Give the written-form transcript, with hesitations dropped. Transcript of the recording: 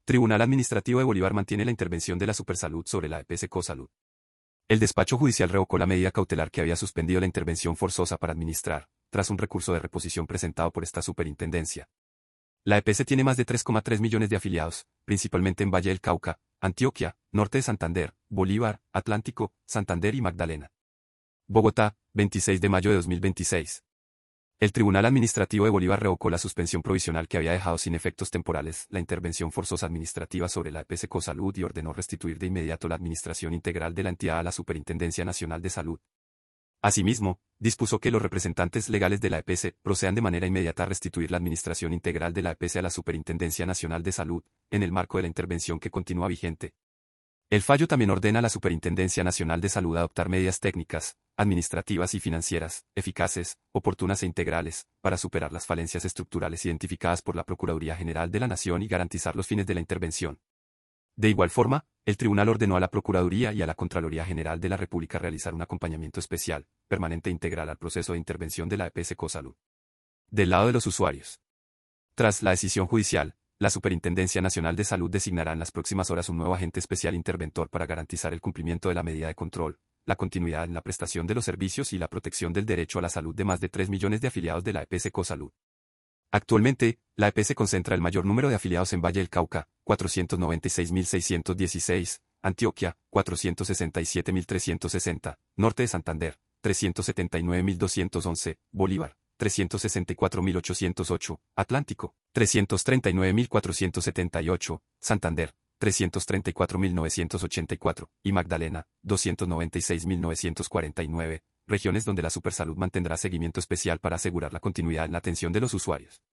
Tribunal Administrativo de Bolívar mantiene la intervención de la Supersalud sobre la EPS Cosalud. El despacho judicial revocó la medida cautelar que había suspendido la intervención forzosa para administrar, tras un recurso de reposición presentado por esta superintendencia. La EPS tiene más de 3,3 millones de afiliados, principalmente en Valle del Cauca, Antioquia, Norte de Santander, Bolívar, Atlántico, Santander y Magdalena. Bogotá, 26 de mayo de 2026. El Tribunal Administrativo de Bolívar revocó la suspensión provisional que había dejado sin efectos temporales la intervención forzosa administrativa sobre la EPS Cosalud y ordenó restituir de inmediato la administración integral de la entidad a la Superintendencia Nacional de Salud. Asimismo, dispuso que los representantes legales de la EPS procedan de manera inmediata a restituir la administración integral de la EPS a la Superintendencia Nacional de Salud, en el marco de la intervención que continúa vigente. El fallo también ordena a la Superintendencia Nacional de Salud adoptar medidas técnicas, administrativas y financieras, eficaces, oportunas e integrales, para superar las falencias estructurales identificadas por la Procuraduría General de la Nación y garantizar los fines de la intervención. De igual forma, el tribunal ordenó a la Procuraduría y a la Contraloría General de la República realizar un acompañamiento especial, permanente e integral al proceso de intervención de la EPS Cosalud. Del lado de los usuarios. Tras la decisión judicial, la Superintendencia Nacional de Salud designará en las próximas horas un nuevo agente especial interventor para garantizar el cumplimiento de la medida de control, la continuidad en la prestación de los servicios y la protección del derecho a la salud de más de 3 millones de afiliados de la EPS Cosalud. Actualmente, la EPS concentra el mayor número de afiliados en Valle del Cauca, 496.616, Antioquia, 467.360, Norte de Santander, 379.211, Bolívar, 364.808, Atlántico, 339.478, Santander, 334.984, y Magdalena, 296.949, regiones donde la Supersalud mantendrá seguimiento especial para asegurar la continuidad en la atención de los usuarios.